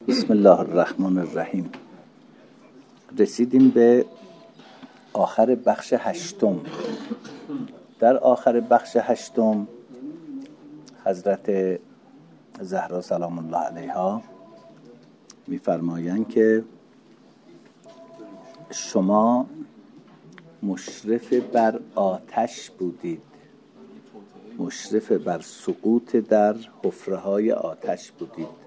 بسم الله الرحمن الرحیم. رسیدیم به آخر بخش هشتم. در آخر بخش هشتم حضرت زهرا سلام الله علیها می‌فرمایند که شما مشرف بر آتش بودید، مشرف بر سقوط در حفره‌های آتش بودید.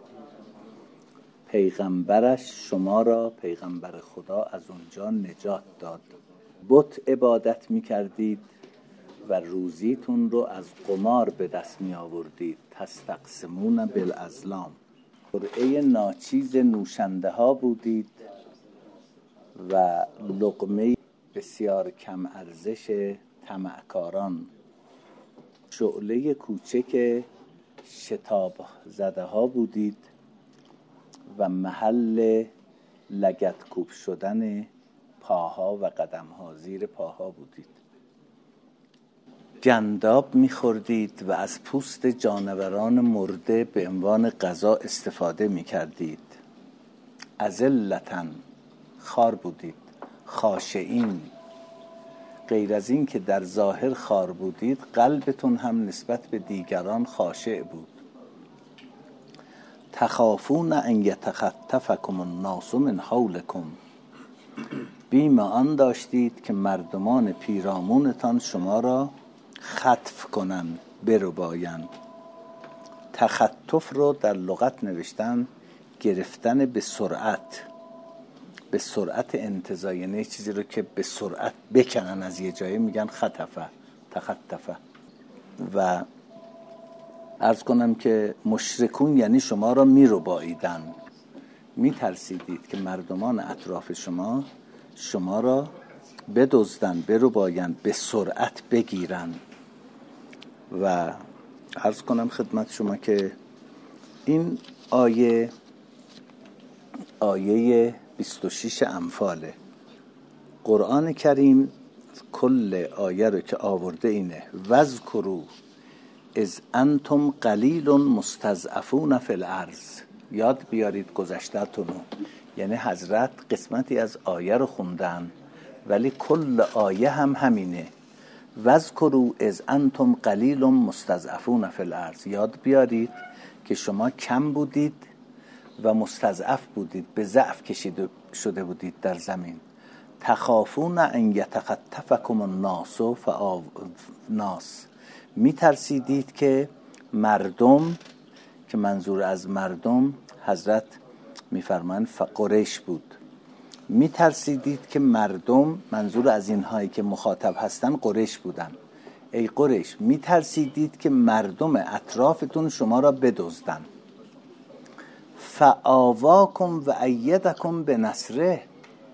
پیغمبرش شما را، پیغمبر خدا، از اونجا نجات داد. بت عبادت می‌کردید و روزیتون رو از قمار به دست می آوردید. تستقسمون بالازلام. قرعه ناچیز نوشنده ها بودید و لقمه بسیار کم ارزش طمعکاران. شعله کوچک شتاب زده ها بودید و محل لگد کوب شدن پاها و قدمها، زیر پاها بودید. جنداب می‌خوردید و از پوست جانوران مرده به عنوان غذا استفاده می‌کردید. اذلتن، خار بودید. خاشعین، غیر از این که در ظاهر خار بودید، قلبتون هم نسبت به دیگران خاشع بود. تخافون ان یتخطفکم الناس من حولکم، بیم آن داشتید که مردمان پیرامونتان شما را خطف کنند، بربایند. تخطف رو در لغت نوشتن گرفتن به سرعت، به سرعت انتزاعی، یعنی چیزی رو که به سرعت بکنن از یه جایی میگن خطفه، تخطفه. و عرض کنم که مشرکون یعنی شما را میرباییدن، میترسیدید که مردمان اطراف شما را بدزدن، بربایند، به سرعت بگیرن. و عرض کنم خدمت شما که این آیه 26 انفاله. قرآن کریم کل آیه رو که آورده اینه: وذکروا اذ انتم قلیل مستضعفون فی الارض. یاد بیارید گذشته‌تون رو. یعنی حضرت قسمتی از آیه رو خوندن ولی کل آیه هم همینه. وذکروا اذ انتم قلیل مستضعفون فی الارض. یاد بیارید که شما کم بودید و مستضعف بودید، به ضعف کشیده شده بودید در زمین. تخافون ان یتخطفکم الناس، میترسیدید که مردم، که منظور از مردم حضرت میفرمایند قریش بود، میترسیدید که مردم، منظور از اینهایی که مخاطب هستن قریش بودن. ای قریش، میترسیدید که مردم اطرافتون شما را بدزدن. فآواکم و ایدکم بنصره.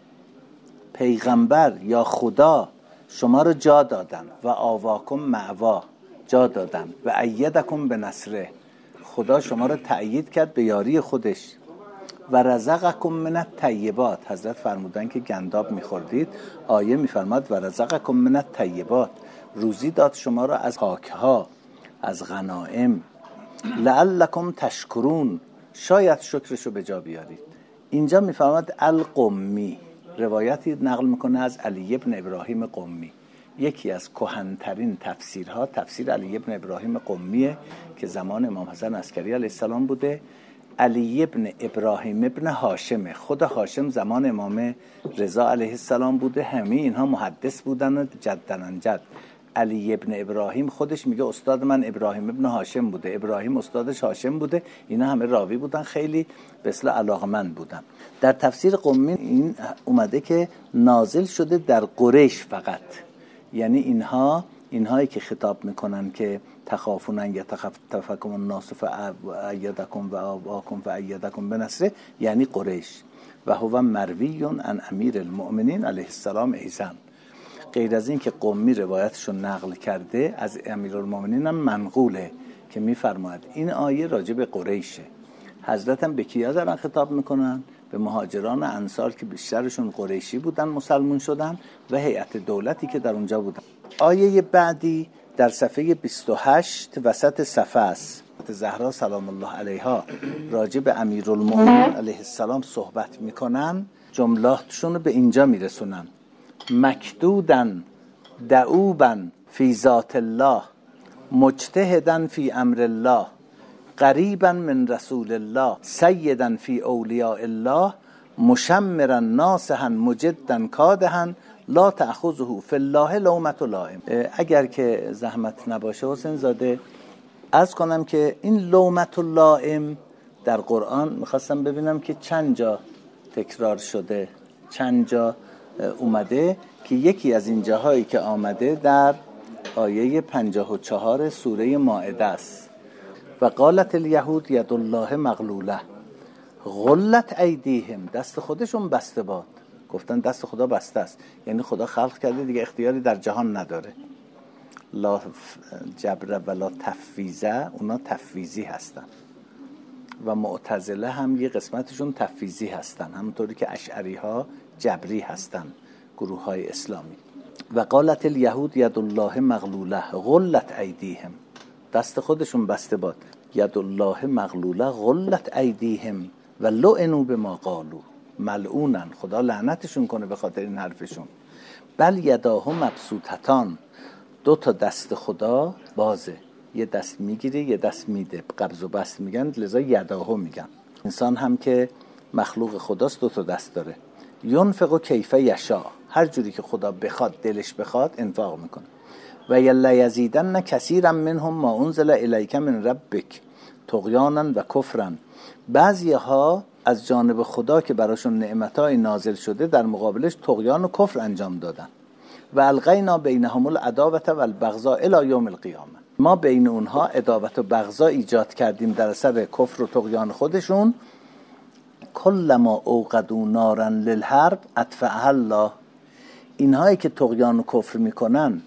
پیغمبر یا خدا شما را جا دادن. و آواکم معوا، جا دادن. و ایدکم بنصره، خدا شما را تأیید کرد به یاری خودش. و رزقکم من الطیبات، حضرت فرمودن که گنداب میخوردید، آیه میفرماد و رزقکم من الطیبات، روزی داد شما را از پاکها، از غنائم. لعلکم تشکرون، شاید شکرشو به جا بیارید. اینجا میفرماد القمی، روایتی نقل میکنه از علی ابن ابراهیم قمی. یکی از کهن‌ترین تفسیرها تفسیر علی ابن ابراهیم قمیه که زمان امام حسن عسکری علیه السلام بوده. علی ابن ابراهیم ابن هاشم، خود هاشم زمان امام رضا علیه السلام بوده. همه اینها محدث بودن و جدن جد. علی ابن ابراهیم خودش میگه استاد من ابراهیم ابن هاشم بوده، ابراهیم استادش هاشم بوده. اینا همه راوی بودن، خیلی به اصطلاح علاقمند بودن. در تفسیر قمی این اومده که نازل شده در قریش فقط، یعنی اینهایی که خطاب میکنن که تخافون ان یتخطفکم الناس فایدکم و آواکم فایدکم بنصره، یعنی قریش. و هو مروی عن امیر المؤمنین علیه السلام ایضا. غیر از این که قمی روایتشو نقل کرده، از امیرالمومنین هم منقوله که میفرماید این آیه راجع به قریشه. حضرت هم به کیا دارن خطاب میکنن؟ به مهاجران انصار که بیشترشون قریشی بودن، مسلمون شدن، و هیئت دولتی که در اونجا بودن. آیه بعدی در صفحه 28 وسط صفحه است. زهرا سلام الله علیها راجع به امیرالمومنین علیه السلام صحبت میکنن، جملاتشون رو به اینجا میرسونن: مکدودن دعوبا فی ذات الله، مجتهدن فی امر الله، قریبا من رسول الله، سیدا فی اولیاء الله، مشمرا ناصحا مجدا کادحا، لا تأخذه فی الله لومة لائم. اگر که زحمت نباشه حسین زاده عرض کنم که این لومة لائم در قرآن میخواستم ببینم که چند جا تکرار شده، چند جا اومده، که یکی از این جاهایی که آمده در آیه 54 سوره مائده است: و قالت الیهود ید الله مغلوله غلت ایدیهم، دست خودشون بسته باد. گفتن دست خدا بسته است، یعنی خدا خلق کرده دیگه اختیاری در جهان نداره. لا جبر ولا تفویضه، اونا تفویضی هستن و معتزله هم یه قسمتشون تفویضی هستن، همونطوری که اشعری ها جبری هستن، گروه های اسلامی. و قالت الیهود ید الله مغلوله غلت ایدیهم، دست خودشون بسته باد. ید الله مغلوله غلت ایدیهم و لعنوا بما قالوا، ملعونن، خدا لعنتشون کنه به خاطر این حرفشون. بل یداه مبسوطتان، دو تا دست خدا بازه، یه دست میگیره یه دست میده، قبض و بسط میگن، لذا یداهو میگن. انسان هم که مخلوق خداست دو تا دست داره. ینفق کیف یشاء، هر جوری که خدا بخواد، دلش بخواد انفاق میکنه. و یزیدن کثیرا منهم ما انزل الیک من ربک طغیانا و کفرا، بعضی ها از جانب خدا که براشون نعمتای نازل شده در مقابلش طغیان و کفر انجام دادن. و القینا بینهم العداوة والبغضاء الی یوم القیامه، ما بین اونها عداوت و بغضا ایجاد کردیم در اثر کفر و طغیان خودشون. کلما اوقدوا نارا للحرب اطفأها الله، اینهایی که طغیان و کفر میکنن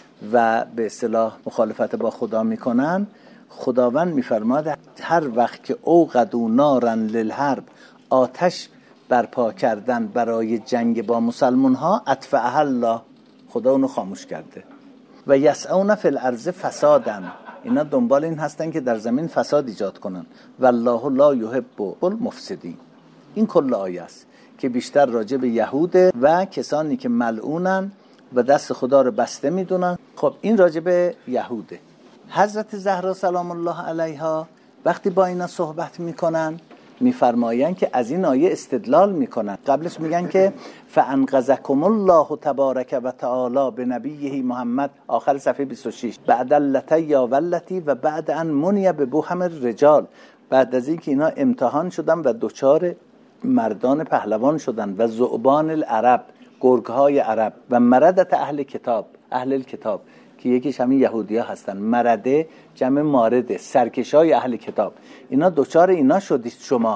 و به اصطلاح مخالفت با خدا میکنن، خداوند میفرماد هر وقت که اوقدوا نارا للحرب، آتش برپا کردن برای جنگ با مسلمان ها، اطفأها الله، خدا اونو خاموش کرده. و یسعون فی الارض فسادا، اینا دنبال این هستن که در زمین فساد ایجاد کنن. والله لا یحب المفسدین. این کل آیه است که بیشتر راجع به یهوده و کسانی که ملعونن و دست خدا رو بسته میدونن. خب این راجع به یهوده. حضرت زهرا سلام الله علیها وقتی با اینا صحبت میکنن میفرمایند که از این آیه استدلال میکنن. قبلش میگن که فانقذکم الله تبارک و تعالی بنبیه محمد، آخر صفحه 26، بعد اللتی یا ولتی و بعد ان منی به بوهم الرجال، بعد از این که اینا امتحان شدن و دوچار مردان پهلوان شدن و ذؤبان العرب، گرگهای عرب، و مردت اهل کتاب، اهل الکتاب که یکیش همین یهودی‌ها هستن، مرده جمع مارده، سرکشای اهل کتاب، اینا دوچار اینا شدید شما.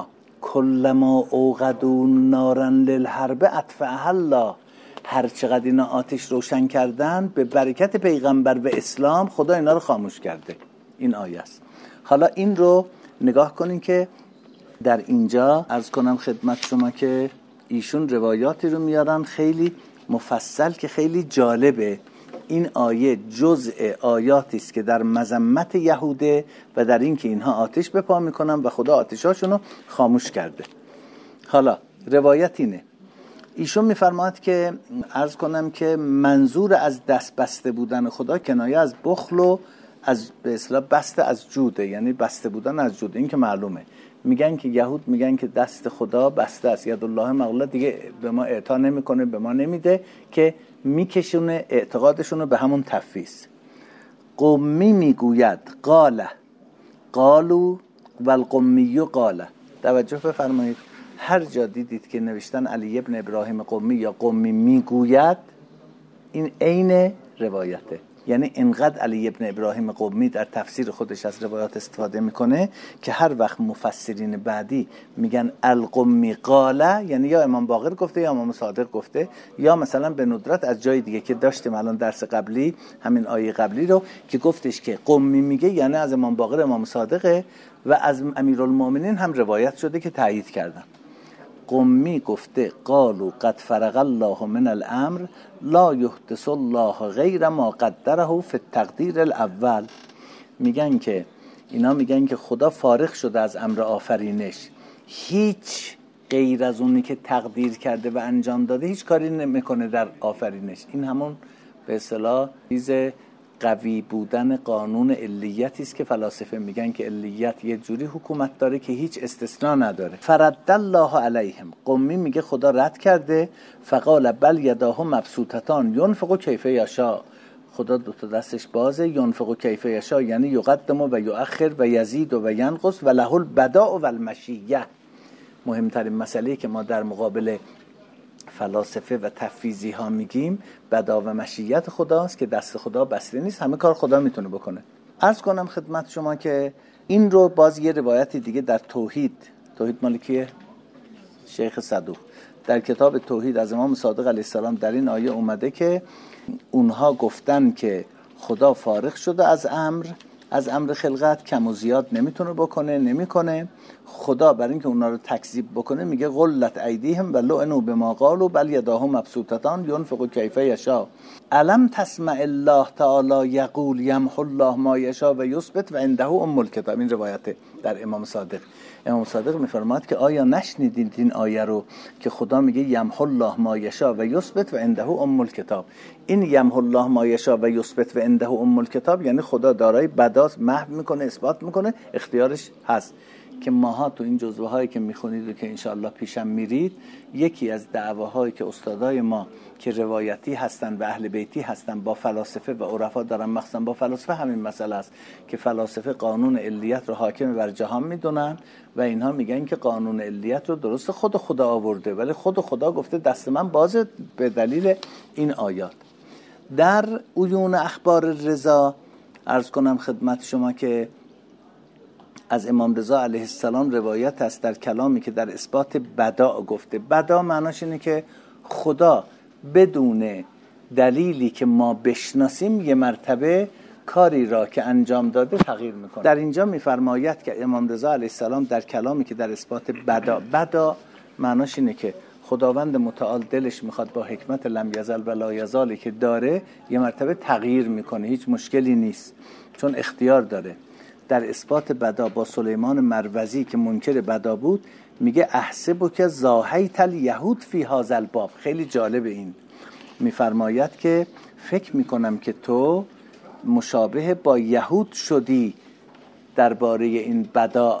کلما اوقدوا نارا للحرب اطفأها الله، هر چقدر اینا آتش روشن کردن به برکت پیغمبر و اسلام، خدا اینا رو خاموش کرده. این آیه است. حالا این رو نگاه کنین که در اینجا عرض کنم خدمت شما که ایشون روایاتی رو میارن خیلی مفصل که خیلی جالبه. این آیه جزء آیاتی است که در مذمت یهوده و در این که اینها آتش به پا میکنن و خدا آتشاشون رو خاموش کرده. حالا روایت اینه، ایشون میفرماد که عرض کنم که منظور از دست بسته بودن خدا کنایه از بخل و از به اصطلاح بسته از جوده، یعنی بسته بودن از جوده. این که معلومه، میگن که یهود میگن که دست خدا بسته است، ید الله مغلوله، دیگه به ما اعطا نمیکنه، به ما نمیده، که میکشونه اعتقادشون رو به همون تفویض. قمی میگوید قاله قالو والقمی قاله. توجه بفرمایید، هر جا دیدید که نوشتن علی ابن ابراهیم قمی یا قمی میگوید، این عین روایته. یعنی انقدر علی ابن ابراهیم قمی در تفسیر خودش از روایات استفاده میکنه که هر وقت مفسرین بعدی میگن القمی قاله، یعنی یا امام باقر گفته یا امام صادق گفته، یا مثلا به ندرت از جای دیگه که داشتیم الان درس قبلی، همین آیه قبلی رو که گفتش که قمی میگه، یعنی از امام باقر امام صادقه و از امیرالمومنین هم روایت شده که تایید کردن. قمی گفته قالوا قد فرغ الله من الامر لا یحدث الله غیر ما قدره فی التقدیر الاول. میگن که اینا میگن که خدا فارغ شده از امر آفرینش، هیچ غیر از اونی که تقدیر کرده و انجام داده هیچ کاری نمیکنه در آفرینش. این همون به اصطلاح چیز قوی بودن قانون علیتی است که فلاسفه میگن که علیت یه جوری حکومت داره که هیچ استثناء نداره. فرد الله علیهم، قمی میگه خدا رد کرده، فقال بل یداه مبسوطتان ینفق کیف یشاء، خدا دو تا دستش بازه، ینفق کیف یشاء یعنی یقدم و یؤخر و یزید و ینقص و له البداء و المشیه. مهمترین مسئله که ما در مقابل فلاسفه و تفویضی ها میگیم بدا و مشیت خداست که دست خدا بسته نیست، همه کار خدا میتونه بکنه. عرض کنم خدمت شما که این رو باز یه روایت دیگه در توحید مال کیه؟ شیخ صدوق در کتاب توحید از امام صادق علیه السلام در این آیه اومده که اونها گفتن که خدا فارغ شده از امر خلقت، کم و زیاد نمیتونه بکنه، نمیکنه. خدا برای اینکه اونا رو تکذیب بکنه میگه غلت ایدیهم و لعنوا بما قالوا بل یداه مبسوطتان ینفق کیف یشاء الم تسمع الله تعالی یقول یمحو الله ما یشاء و یثبت و عنده ام الکتاب. این روایت در امام صادق میفرماد که آیا نشنیدید این آیه رو که خدا میگه یمحو الله ما یشاء و یثبت و عنده ام الکتاب. این یمحو الله ما یشاء و یثبت و عنده ام الکتاب یعنی خدا دارای بداست، محو میکنه، اثبات میکنه، اختیارش هست. که ماها تو این جزوه هایی که میخونید و که انشاءالله پیشم میرید، یکی از دعواهایی که استادای ما که روایتی هستن و اهل بیتی هستن با فلاسفه و عرفا دارن، مخصوصا با فلاسفه همین مسئله است که فلاسفه قانون علیت رو حاکم بر جهان میدونن و اینها میگن که قانون علیت رو درست خدا آورده ولی خدا گفته دست من بازه به دلیل این آیات. در عیون اخبار رضا عرض کنم خدمت شما که از امام رضا علیه السلام روایت است در کلامی که در اثبات بدا گفته. بدا معناش اینه که خدا بدون دلیلی که ما بشناسیم یه مرتبه کاری را که انجام داده تغییر میکنه. در اینجا میفرماید که امام رضا علیه السلام در کلامی که در اثبات بدا معناش اینه که خداوند متعال دلش میخواد با حکمت لم یزل و لا یزالی که داره یه مرتبه تغییر میکنه، هیچ مشکلی نیست چون اختیار داره. در اثبات بدا با سلیمان مروزی که منکر بدا بود میگه احسبو که زاهیت الیهود فی هذا الباب. خیلی جالبه این، میفرماید که فکر میکنم که تو مشابه با یهود شدی درباره این بدا.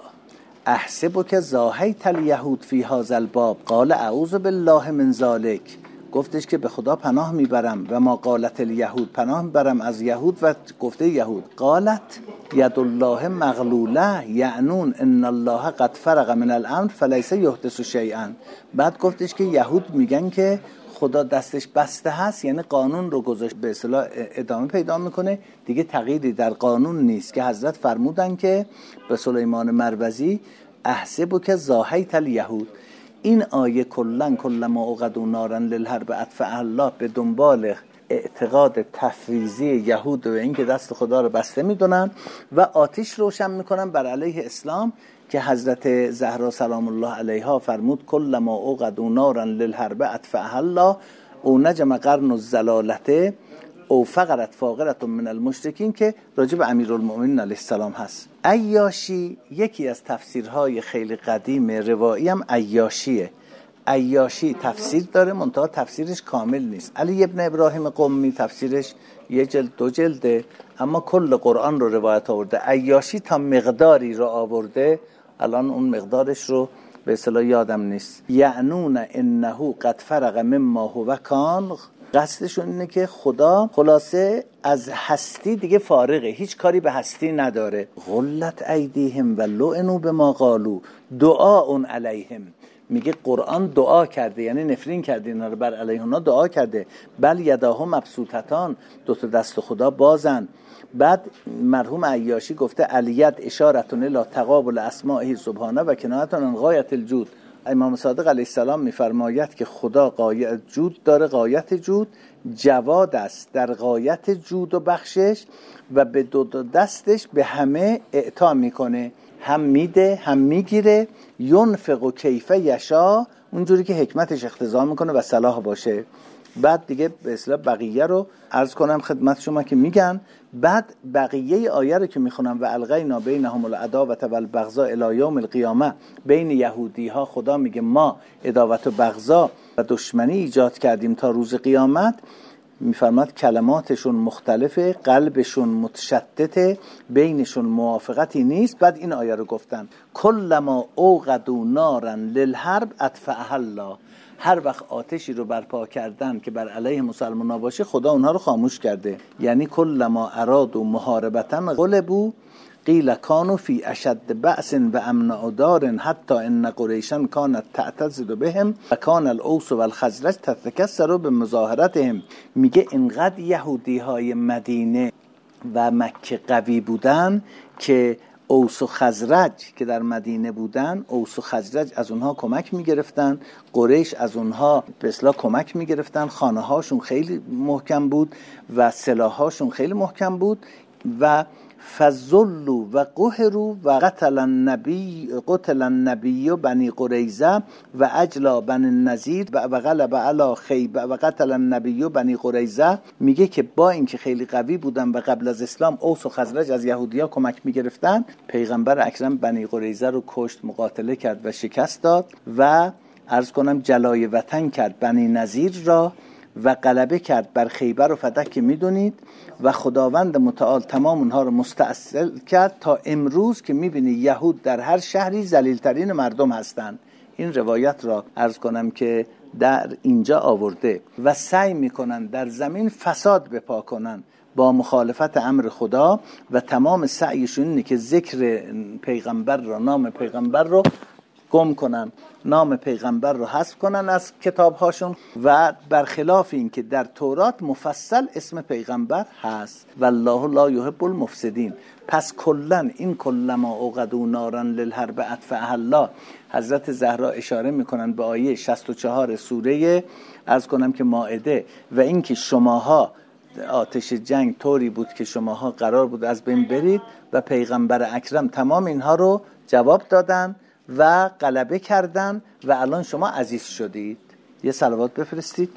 احسبو که زاهیت الیهود فی هذا الباب قال اعوذ بالله من ذلک، گفتش که به خدا پناه میبرم و ما قالت الیهود، پناه میبرم از یهود و گفته یهود. قالت ید الله مغلوله یعنون ان الله قد فرغ من الامر فلیس یحدث شیئا. بعد گفتش که یهود میگن که خدا دستش بسته هست، یعنی قانون رو گذاشت به اصطلاح ادامه پیدا میکنه، دیگه تغییری در قانون نیست. که حضرت فرمودن که به سلیمان مروزی احسبو که زاهیت الیهود. این آیه کلما اوقدوا نارا للحرب اطفأ الله به دنبال اعتقاد تفویضی یهود و اینکه دست خدا رو بسته میدونن و آتش روشن میکنن بر علیه اسلام که حضرت زهرا سلام الله علیها فرمود کلما اوقدوا نارا للحرب اطفأ الله او نجم قرن الزلالته او فقرت فاقرت من المشرکین که راجع به امیرالمؤمنین علیه السلام هست. عیاشی یکی از تفسیرهای خیلی قدیم روایی هم عیاشیه. عیاشی تفسیر داره منتها تفسیرش کامل نیست. علی ابن ابراهیم قمی تفسیرش 1 جلد 2 جلده اما کل قرآن رو روایت آورده. عیاشی تا مقداری رو آورده، الان اون مقدارش رو به اصطلاح یادم نیست. یعنون انه قد فرغ مما هو کان، قصدشون اینه که خدا خلاصه از هستی دیگه فارغه، هیچ کاری به هستی نداره. غلت ایدیهم و لعنوا بما قالوا دعاء علیهم. میگه قرآن دعا کرده، یعنی نفرین کرده اینا رو، بر علیه اونا دعا کرده. بل یداه مبسوطتان، دو تا دست خدا بازن. بعد مرحوم عیاشی گفته الید اشارتون الی تقابل اسمائه سبحانه و کنایتون عن غایت الجود. امام صادق علیه السلام میفرماید که خدا غایت جود داره، غایت جود، جواد است در غایت جود و بخشش و به دو دستش به همه اعطا میکنه، هم میده هم میگیره. ینفق کیف یشا، اونجوری که حکمتش اقتضا میکنه و صلاح باشه. بعد دیگه به اصطلاح بقیه رو عرض کنم خدمت شما که میگن. بعد بقیه آیه رو که میخونم و القینا بینهم العداوة والبغضاء الی یوم القیامه، بین یهودی ها خدا میگه ما عداوت و بغضا و دشمنی ایجاد کردیم تا روز قیامت. میفرماد کلماتشون مختلفه، قلبشون متشتته، بینشون موافقتی نیست. بعد این آیه رو گفتن کلما اوقدوا نارا للحرب اطفأها الله، هر وقت آتشی رو برپا کردن که بر علیه مسلمان‌ها باشه خدا اونها رو خاموش کرده. یعنی کلما ارادوا محاربتا غلبوا قیل کانوا فی اشد بأس و امنع دار حتی ان قریشا کانت تعتضد بهم و کان الاوس و الخزرج تتکثر بمظاهرتهم. میگه اینقدر یهودی های مدینه و مکه قوی بودن که اوس و خزرج که در مدینه بودن، اوس و خزرج از اونها کمک میگرفتن، قریش از اونها به اصطلاح کمک میگرفتن، خانه هاشون خیلی محکم بود و سلاح هاشون خیلی محکم بود. و فذلوا و قهروا و قتل النبی بنی قریظه و اجلا بنی النضیر و غلب علی خیبر و قتل النبی بنی قریظه. میگه که با اینکه خیلی قوی بودن و قبل از اسلام اوس و خزرج از یهودیا کمک میگرفتن، پیغمبر اکرم بنی قریظه رو کشت، مقاتله کرد و شکست داد و عرض کنم جلای وطن کرد بنی نضیر را و غلبه کرد بر خیبر و فتح که میدونید. و خداوند متعال تمام اونها رو مستأصل کرد تا امروز که میبینی یهود در هر شهری ذلیل‌ترین مردم هستند. این روایت را عرض کنم که در اینجا آورده و سعی میکنن در زمین فساد بپا کنن با مخالفت امر خدا و تمام سعیشون اینه که ذکر پیغمبر را، نام پیغمبر رو گم کنن، نام پیغمبر رو حذف کنن از کتابهاشون و برخلاف این که در تورات مفصل اسم پیغمبر هست والله لا یحب المفسدین. پس کلن این کلما اوقدوا نارا للحرب اطفأها الله، حضرت زهرا اشاره میکنن به آیه 64 سوره عرض کنم که مائده و این که شماها آتش جنگ طوری بود که شماها قرار بود از بین برید و پیغمبر اکرم تمام اینها رو جواب دادن و غلبه کردن و الان شما عزیز شدید. یه صلوات بفرستید.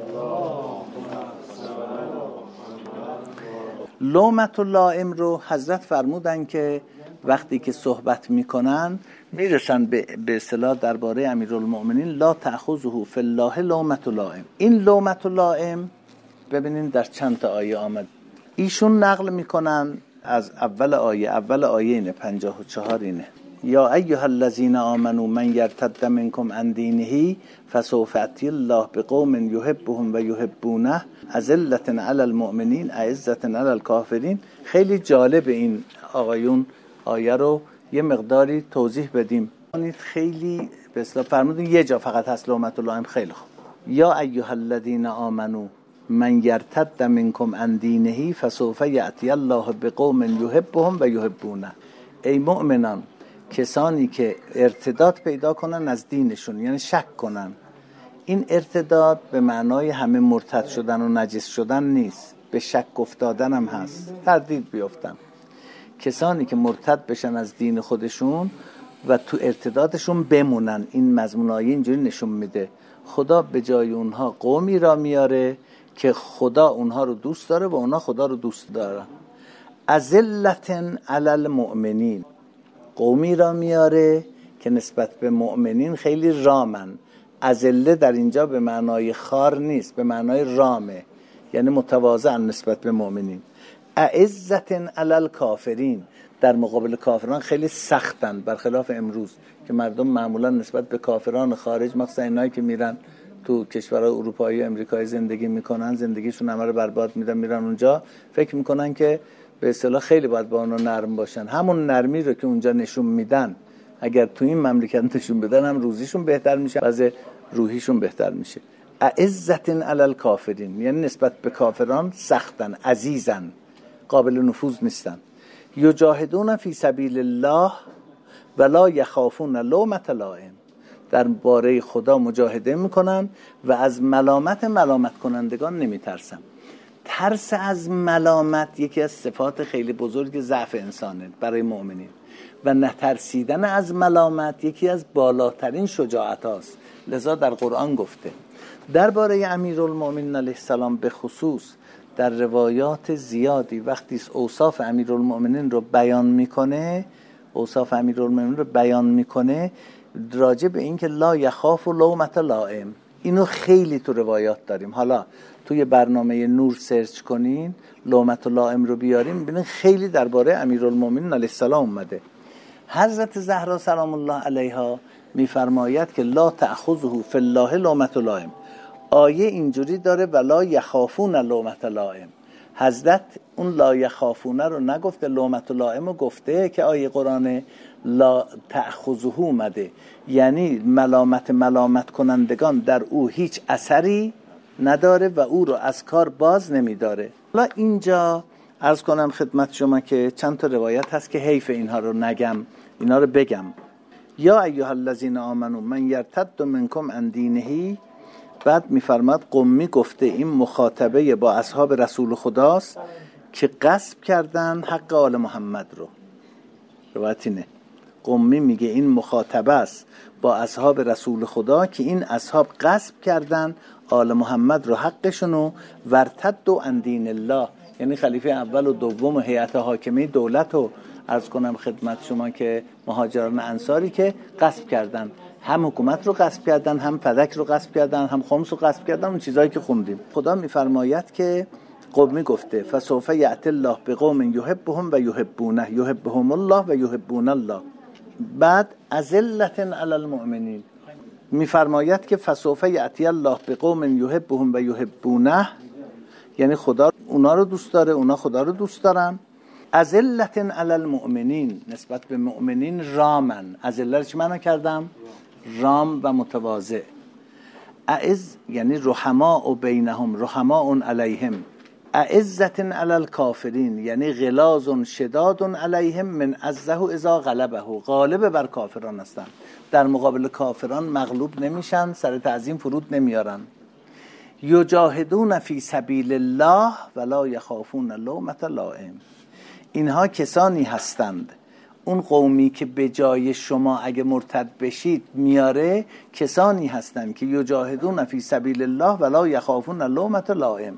لومت اللائم رو حضرت فرمودن که وقتی که صحبت میکنن میرسن به اصطلاح درباره امیرالمؤمنین لا تأخذه فی الله لومت اللائم. این لومت اللائم ببینین در چند تا آیه آمد. ایشون نقل میکنن از اول آیه اینه 54 اینه یا ایها الذین آمنوا من یرتد منکم عن دینه فسوف یأتی الله بقوم یحبهم و یحبونه اذلة علی المؤمنین اعزة علی الکافرین. خیلی جالب این آقایون آیه رو یه مقداری توضیح بدیم. خیلی به اصطلاح فرمودین یه جا فقط هست لومت اللائم. خیلی خوب. یا ایها الذین آمنوا من یرتد منکم عن دینه فسوف یأتی الله بقوم یحبهم و یحبونه. ای مؤمنان، کسانی که ارتداد پیدا کنن از دینشون، یعنی شک کنن. این ارتداد به معنای همه مرتد شدن و نجس شدن نیست، به شک افتادن هم هست، تردید بیفتن. کسانی که مرتد بشن از دین خودشون و تو ارتدادشون بمونن. این مضمون آیه اینجوری نشون میده خدا به جای اونها قومی را میاره که خدا اونها رو دوست داره و اونها خدا رو دوست دارن. اذلة علی المؤمنین، قومی را میاره که نسبت به مؤمنین خیلی رامن. اذله در اینجا به معنای خار نیست، به معنای رامه، یعنی متواضع نسبت به مؤمنین. اعزة علی الکافرین، در مقابل کافران خیلی سختن، برخلاف امروز که مردم معمولا نسبت به کافران خارج، مخصوصا اینایی که میرن تو کشورهای اروپایی و امریکایی زندگی میکنن، زندگیشون همه رو برباد میدن، میرن اونجا فکر میکنن که به اصطلاح خیلی باید با اونا نرم باشن. همون نرمی رو که اونجا نشون میدن اگر تو این مملکت نشون بدن هم روزیشون بهتر میشه، وضع روحیشون بهتر میشه. اعزة علی الکافرین یعنی نسبت به کافران سختن، عزیزن، قابل نفوذ نیستن. یجاهدون فی سبیل الله ولا یخافون لومة لائم، در باره خدا مجاهده میکنن و از ملامت کنندگان نمیترسن. ترس از ملامت یکی از صفات خیلی بزرگ ضعف انسانه برای مؤمنین. و نترسیدن از ملامت یکی از بالاترین شجاعت هاست. لذا در قرآن گفته. درباره امیرالمؤمنین علیه السلام به خصوص در روایات زیادی وقتی اوصاف امیرالمؤمنین رو بیان میکنه راجع به این که لا یخاف لومة لائم، اینو خیلی تو روایات داریم. حالا توی برنامه نور سرچ کنین لومة لائم رو بیاریم ببینین خیلی درباره امیرالمؤمنین علیه السلام اومده. حضرت زهرا سلام الله علیها میفرماید که لا تأخذه فی الله لومة لائم. آیه اینجوری داره ولا یخافون لومة لائم. حضرت اون لا یخافونه رو نگفته، لومة لائم رو گفته که آیه قرآن لا تأخذه اومده، یعنی ملامت کنندگان در او هیچ اثری نداره و او رو از کار باز نمیداره. حالا اینجا عرض کنم خدمت شما که چند تا روایت هست که حیف اینها رو نگم، اینا رو بگم. یا ایها الذین آمنوا من یرتد منکم عن دینه، بعد میفرماد قمی گفته این مخاطبه با اصحاب رسول خداست که غصب کردن حق آل محمد رو. روایت اینه، قمی میگه این مخاطبه است با اصحاب رسول خدا که این اصحاب غصب کردن آل محمد رو حقشونو ورتد عن دین الله، یعنی خلیفه اول و دوم و هیئت حاکمه دولت رو عرض کنم خدمت شما که مهاجران انصاری که غصب کردن، هم حکومت رو غصب کردن، هم فدک رو غصب کردن، هم خمس رو غصب کردن، اون چیزایی که خوندیم. خدا میفرماید که قومی گفته فسوف یأتی الله بقوم یحبهم و یحبونه یحبهم الله و یحبون الله. بعد اذلة علی المؤمنین میفرماید که فسوف یأتی الله بقوم یحبهم و یحبونه، یعنی خدا اونا رو دوست داره، اونا خدا رو دوست دارن. اذلة علی المؤمنین نسبت به مؤمنین رامن، اذله چی معنی کردم؟ رام و متواضع. اعز یعنی رحماء بینهم رحماء علیهم. اعزة علی الکافرین یعنی غلاظ شداد علیهم من عزه اذا غلبه، غالب بر کافران هستند، در مقابل کافران مغلوب نمیشن، سر تعظیم فرود نمیارن. یجاهدون فی سبیل الله ولا یخافون لومة لائم. اینها کسانی هستند، اون قومی که به جای شما اگه مرتد بشید میاره، کسانی هستند که یجاهدون فی سبیل الله ولا یخافون لومة لائم،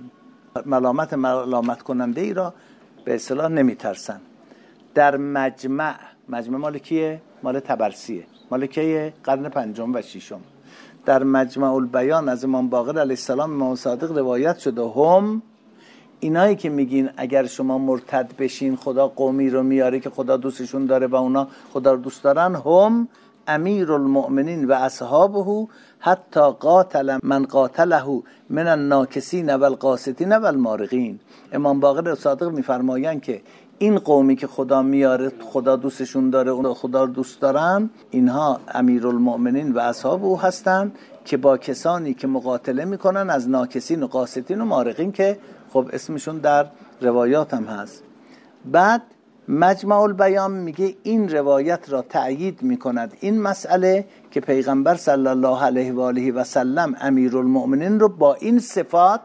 ملامت کننده ای را به اصطلاح نمیترسن. در مجمع مال کیه؟ مال طبرسیه، مال کیه؟ قرن پنجم و ششم. در مجمع البیان از امام باقر علیه السلام امام صادق روایت شده هم اینایی که میگین اگر شما مرتد بشین خدا قومی رو میاره که خدا دوستشون داره و اونا خدا رو دوست دارن، هم امیر المؤمنین و اصحابه حتی قاتل من قاتله من الناکسین و القاسطین و المارقین. امام باقر صادق میفرمایند که این قومی که خدا میاره خدا دوستشون داره اون خدا رو دوست دارن، اینها امیرالمؤمنین و اصحاب او هستن که با کسانی که مقاتله میکنن از ناکسین و قاسطین و مارقین که خب اسمشون در روایات هم هست. بعد مجمع البیان میگه این روایت را تأیید میکند این مسئله که پیغمبر صلی الله علیه و آله و سلم امیرالمؤمنین رو با این صفات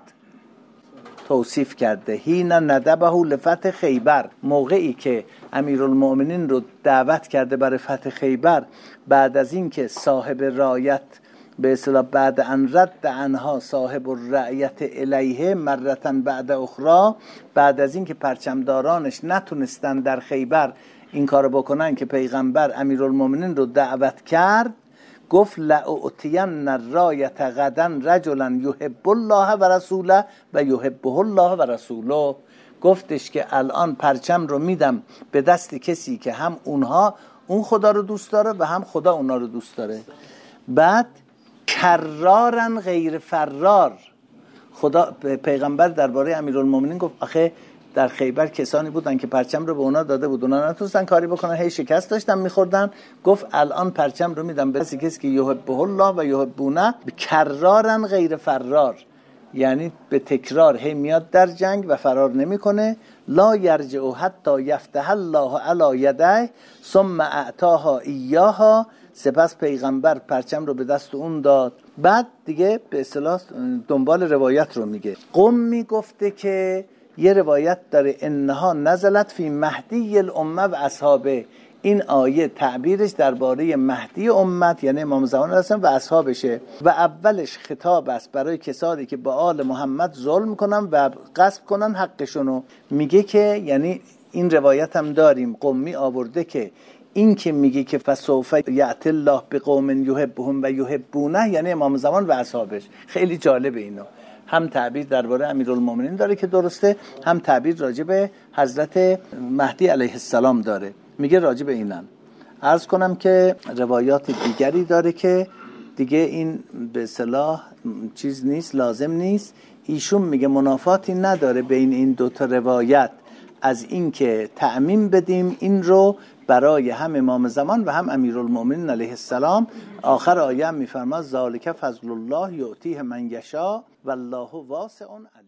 توصیف کرده. هین ندبه لفتح خیبر، موقعی که امیرالمؤمنین رو دعوت کرده برای فتح خیبر، بعد از این که صاحب رایت به اصطلاح بعد ان رد عنها صاحب الرعیت الیه مرتن بعد اخرى، بعد از این که پرچمدارانش نتونستن در خیبر این کارو بکنن که پیغمبر امیرالمؤمنین رو دعوت کرد، گفت لأعطین الرایت غدا رجلا یحب الله و رسوله و یحبه الله و رسوله. گفتش که الان پرچم رو میدم به دست کسی که هم اون خدا رو دوست داره و هم خدا اونا رو دوست داره. بعد کرارن غیر فرار، خدا پیغمبر درباره امیرالمؤمنین گفت آخه در خیبر کسانی بودن که پرچم رو به اونا داده بود، اونا نتونستن کاری بکنن، هی شکست داشتن میخوردن. گفت الان پرچم رو میدم به کسی که یحبه الله و یحبونه. کرارن غیر فرار یعنی به تکرار هی میاد در جنگ و فرار نمیکنه. لا یرجع حتی یفتح الله علی یده ثم اعطاها ایاها. سپس پیغمبر پرچم رو به دست اون داد. بعد دیگه به اصطلاح دنبال روایت رو میگه. قم میگفته که یه روایت داره انها نزلت فی مهدی الامه و اصحابه، این آیه تعبیرش درباره مهدی امت یعنی امام زمان هستن و اصحابشه و اولش خطاب است برای کسانی که با آل محمد ظلم کنن و غصب کنن حقشونو. میگه که یعنی این روایت هم داریم قمی آورده که این که میگه که فسوف یأتی الله بقوم یحبهم و یحبونه یعنی امام زمان و اصحابش. خیلی جالب اینو، هم تعبیر درباره امیرالمومنین داره که درسته، هم تعبیر راجع به حضرت مهدی علیه السلام داره. میگه راجع به اینن. عرض کنم که روایات دیگری داره که دیگه این به اصطلاح چیز نیست، لازم نیست. ایشون میگه منافاتی نداره بین این دوتا روایت از این که تعمیم بدیم این رو برای هم امام زمان و هم امیرالمومنین علیه السلام. آخر آیه میفرماد ذالک فضل الله یؤتیه من یشاء والله واسع علیم.